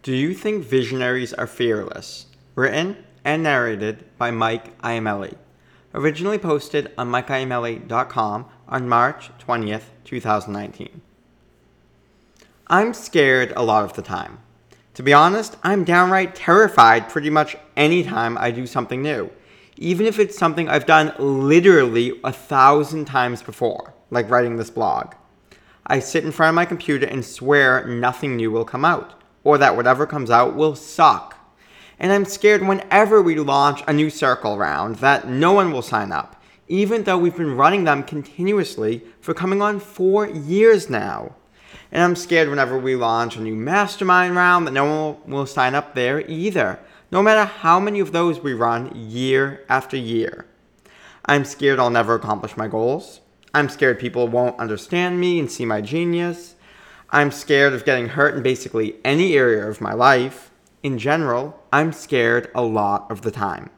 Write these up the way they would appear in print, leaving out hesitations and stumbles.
Do you think visionaries are fearless? Written and narrated by Mike Aimelli. Originally posted on MikeIamelli.com on March 20th, 2019. I'm scared a lot of the time. To be honest, I'm downright terrified pretty much any time I do something new, even if it's something I've done literally 1,000 times before, like writing this blog. I sit in front of my computer and swear nothing new will come out, or that whatever comes out will suck. And I'm scared whenever we launch a new circle round that no one will sign up, even though we've been running them continuously for coming on 4 years now. And I'm scared whenever we launch a new mastermind round that no one will sign up there either, no matter how many of those we run year after year. I'm scared I'll never accomplish my goals. I'm scared people won't understand me and see my genius. I'm scared of getting hurt in basically any area of my life. In general, I'm scared a lot of the time.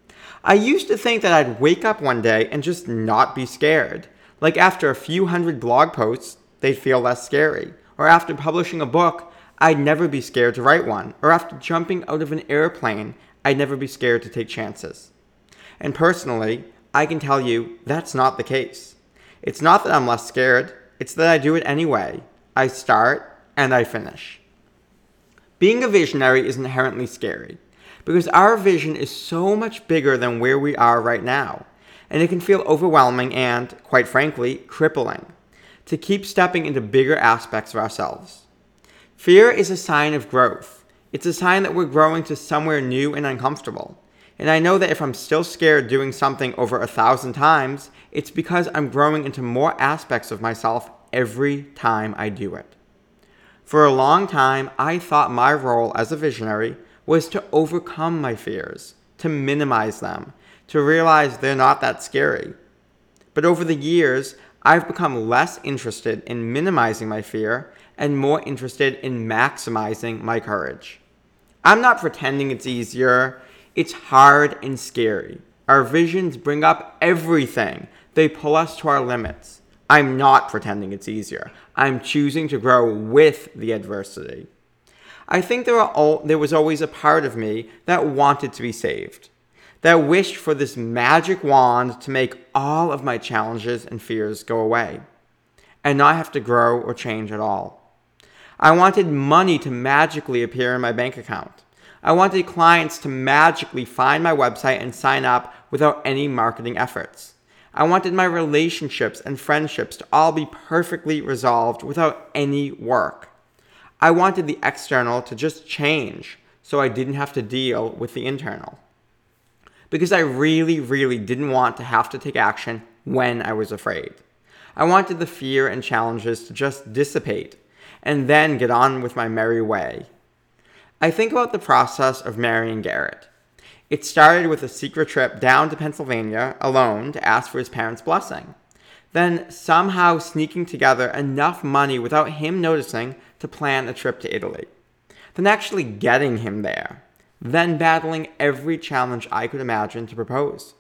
I used to think that I'd wake up one day and just not be scared. Like after a few hundred blog posts, they'd feel less scary. Or after publishing a book, I'd never be scared to write one. Or after jumping out of an airplane, I'd never be scared to take chances. And personally, I can tell you that's not the case. It's not that I'm less scared, it's that I do it anyway. I start and I finish. Being a visionary is inherently scary because our vision is so much bigger than where we are right now, and it can feel overwhelming and, quite frankly, crippling to keep stepping into bigger aspects of ourselves. Fear is a sign of growth. It's a sign that we're growing to somewhere new and uncomfortable. And I know that if I'm still scared doing something over 1,000 times, it's because I'm growing into more aspects of myself every time I do it. For a long time, I thought my role as a visionary was to overcome my fears, to minimize them, to realize they're not that scary. But over the years, I've become less interested in minimizing my fear and more interested in maximizing my courage. I'm not pretending it's easier. It's hard and scary. Our visions bring up everything. They pull us to our limits. I'm not pretending it's easier. I'm choosing to grow with the adversity. I think there was always a part of me that wanted to be saved, that wished for this magic wand to make all of my challenges and fears go away, and not have to grow or change at all. I wanted money to magically appear in my bank account. I wanted clients to magically find my website and sign up without any marketing efforts. I wanted my relationships and friendships to all be perfectly resolved without any work. I wanted the external to just change so I didn't have to deal with the internal. Because I really, really didn't want to have to take action when I was afraid. I wanted the fear and challenges to just dissipate and then get on with my merry way. I think about the process of marrying Garrett. It started with a secret trip down to Pennsylvania alone to ask for his parents' blessing. Then somehow sneaking together enough money without him noticing to plan a trip to Italy. Then actually getting him there. Then battling every challenge I could imagine to propose.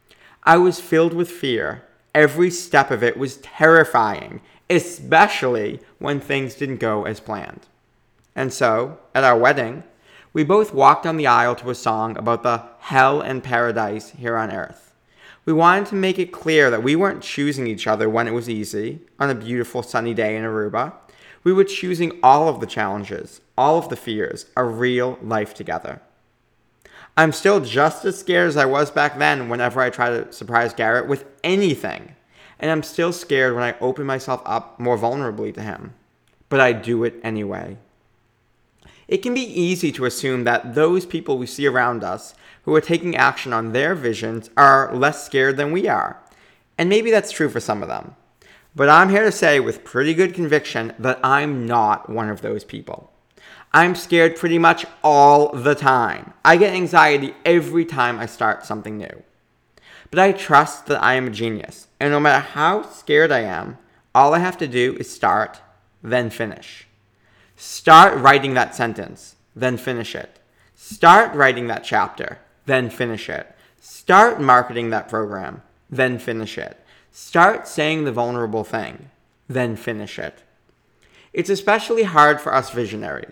I was filled with fear. Every step of it was terrifying, especially when things didn't go as planned. And so, at our wedding, we both walked down the aisle to a song about the hell and paradise here on earth. We wanted to make it clear that we weren't choosing each other when it was easy, on a beautiful sunny day in Aruba. We were choosing all of the challenges, all of the fears, a real life together. I'm still just as scared as I was back then whenever I try to surprise Garrett with anything. And I'm still scared when I open myself up more vulnerably to him. But I do it anyway. It can be easy to assume that those people we see around us who are taking action on their visions are less scared than we are. And maybe that's true for some of them. But I'm here to say with pretty good conviction that I'm not one of those people. I'm scared pretty much all the time. I get anxiety every time I start something new. But I trust that I am a genius. And no matter how scared I am, all I have to do is start, then finish. Start writing that sentence, then finish it. Start writing that chapter, then finish it. Start marketing that program, then finish it. Start saying the vulnerable thing, then finish it. It's especially hard for us visionaries.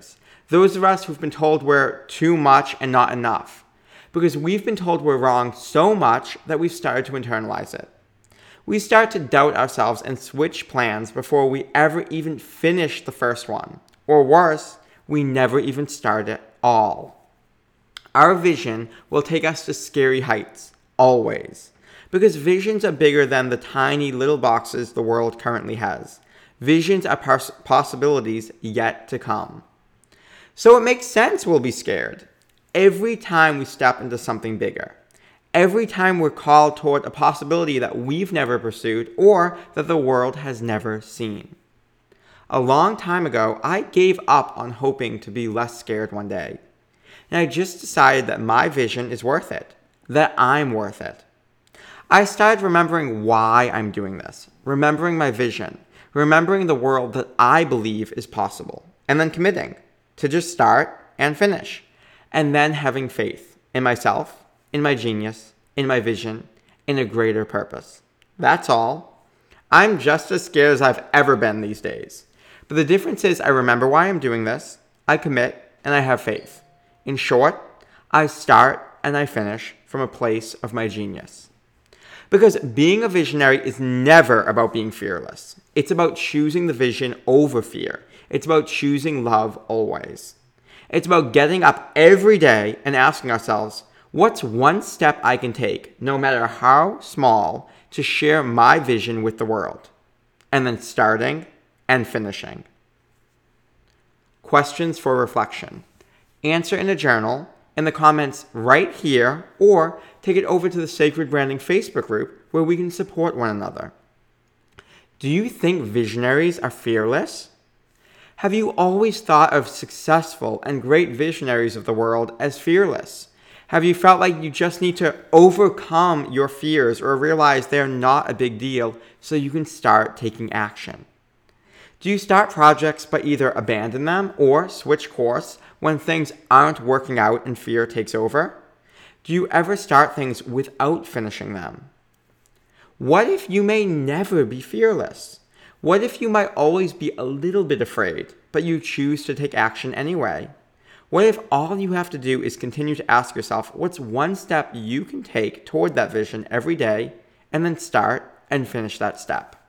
Those of us who've been told we're too much and not enough. Because we've been told we're wrong so much that we've started to internalize it. We start to doubt ourselves and switch plans before we ever even finish the first one. Or worse, we never even start at all. Our vision will take us to scary heights, always. Because visions are bigger than the tiny little boxes the world currently has. Visions are possibilities yet to come. So it makes sense we'll be scared. Every time we step into something bigger. Every time we're called toward a possibility that we've never pursued or that the world has never seen. A long time ago, I gave up on hoping to be less scared one day. And I just decided that my vision is worth it. That I'm worth it. I started remembering why I'm doing this. Remembering my vision. Remembering the world that I believe is possible. And then committing to just start and finish. And then having faith in myself, in my genius, in my vision, in a greater purpose. That's all. I'm just as scared as I've ever been these days. But the difference is I remember why I'm doing this, I commit, and I have faith. In short, I start and I finish from a place of my genius. Because being a visionary is never about being fearless. It's about choosing the vision over fear. It's about choosing love always. It's about getting up every day and asking ourselves, what's one step I can take, no matter how small, to share my vision with the world? And then starting and finishing. Questions for reflection. Answer in a journal, in the comments right here, or take it over to the Sacred Branding Facebook group where we can support one another. Do you think visionaries are fearless? Have you always thought of successful and great visionaries of the world as fearless? Have you felt like you just need to overcome your fears or realize they're not a big deal so you can start taking action? Do you start projects but either abandon them or switch course when things aren't working out and fear takes over? Do you ever start things without finishing them? What if you may never be fearless? What if you might always be a little bit afraid, but you choose to take action anyway? What if all you have to do is continue to ask yourself what's one step you can take toward that vision every day, and then start and finish that step?